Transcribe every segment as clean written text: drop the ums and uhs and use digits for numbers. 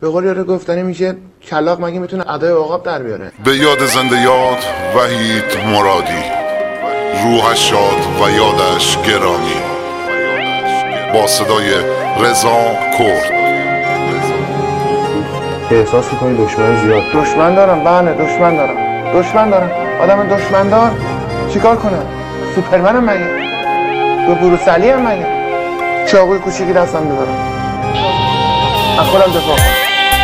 به قول یاره گفتنی میشه کلاغ مگه میتونه ادای عقاب در بیاره. به یاد زنده یاد وحید مرادی، روحش شاد و یادش گرامی. با صدای رضا کرد. احساس میکنی دشمن زیاد؟ دشمن دارم، بله دشمن دارم. آدم دشمن دار چیکار کنم؟ سوپرمنم مگه؟ به بروسلی هم مگه؟ چاقوی کوچیکی دستم بذارم از خودم دفاع کنم.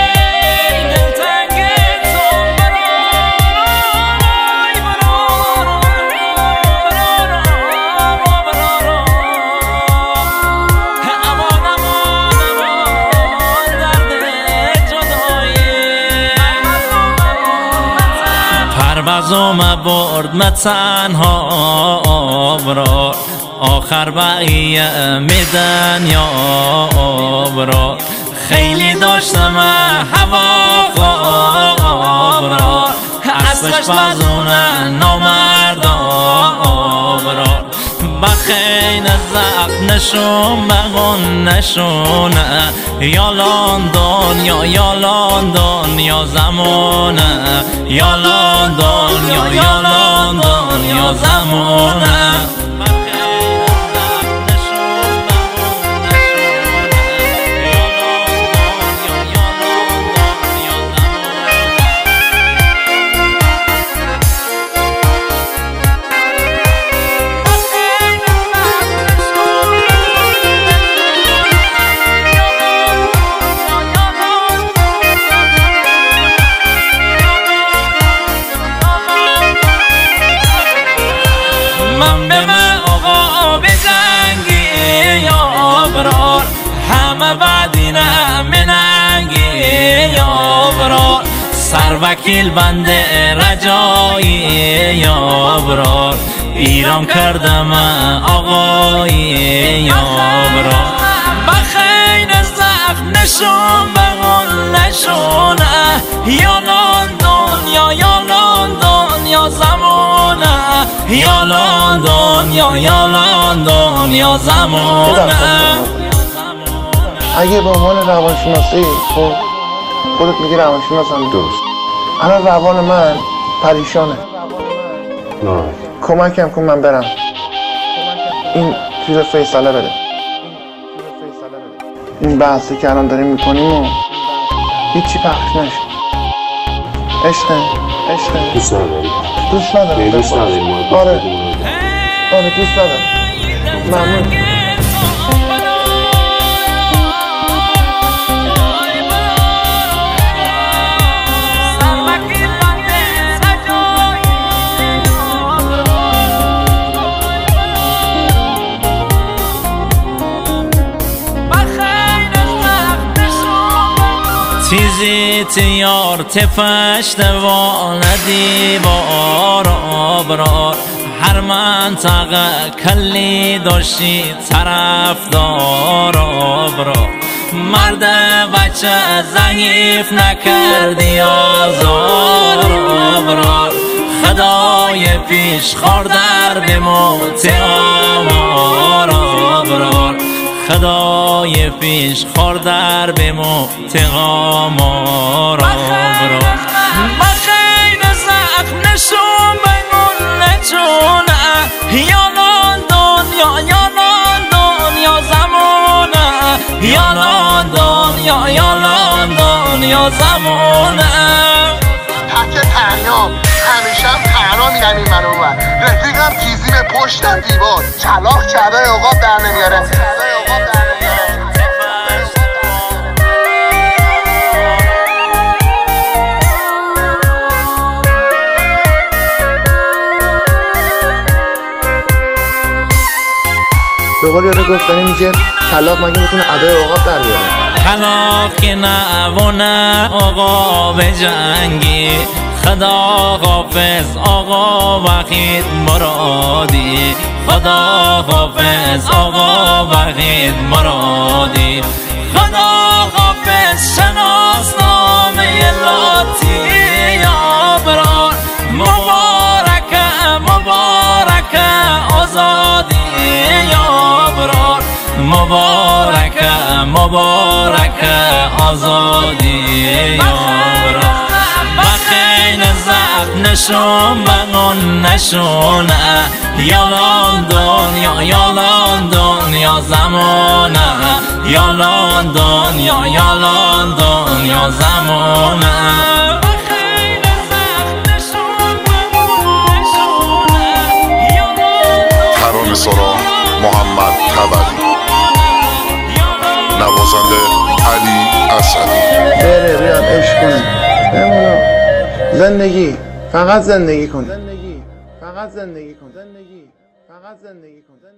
پروازم برد من تنها آبرار، آخر بقیه میدن یا آبرار. خیلی داشتم هوا آبرار، اسبش بازونه نامرد آبرار. بخین زخم نشون بگون نشونه، یالان دنیا زمانه، یالان دنیا زمانه. من به من آقا بزنگی یا برار، همه بعدینه مننگی یا برار. سر وکیل بنده رجایی یا برار، ایران کردم آقایی یا برار. بخین زخم نشون بگون نشونه، یالان دنیا زمانه، یالان دنیا زمانه. اگه به عنوان روانشناسی خودت میگی روانشناسم، درست. الان روان من پریشانه، کمکم کن من برم این چیز فیصله بده. این بحثی که الان داریم میکنیم و هیچی پخش نشه. عشقه دوست نداری؟ دوست ندارم. دوست نداری؟ آره دوست ندارم. ممنون. تیزی تیار تفش دوان دیوار آبرار، هر منطقه کلی داشتی طرفدار آبرار. مرد بچه ضعیف نکردی آزار آبرار، خدای پیش خاردر به موت آمار آبرار. خدای پیش خاردر به موت آمار آبرار. بخین زخم نشون بگون نشونه، یالان دنیا زمانه، یالان دنیا زمانه. تک تنها همیشه هم تنها میرم این منو اون رفیقم تیزی به پشتم دیوار، کلاغ چرای عقاب در نمیاره. به قول یاره گفتنی میشه کلاغ مگه میتونه ادای عقاب در بیاره. کلاغ که نوانه آقا به جنگی، خدا حافظ آقا وحید مرادی، خدا حافظ آقا وحید مرادی. خدا حافظ شناسنامه لاتی یا برار، مبارک آزادی یا برار، مبارک آزادی یارا بخین زخم نشون بگون نشونه یالان دنیا زمانه یالان دنیا زمانه ترانه سرا محمد تبری، نوازنده علی اسدی. بره بیاد عشق کنه بمونو زندگی فقط زندگی کن.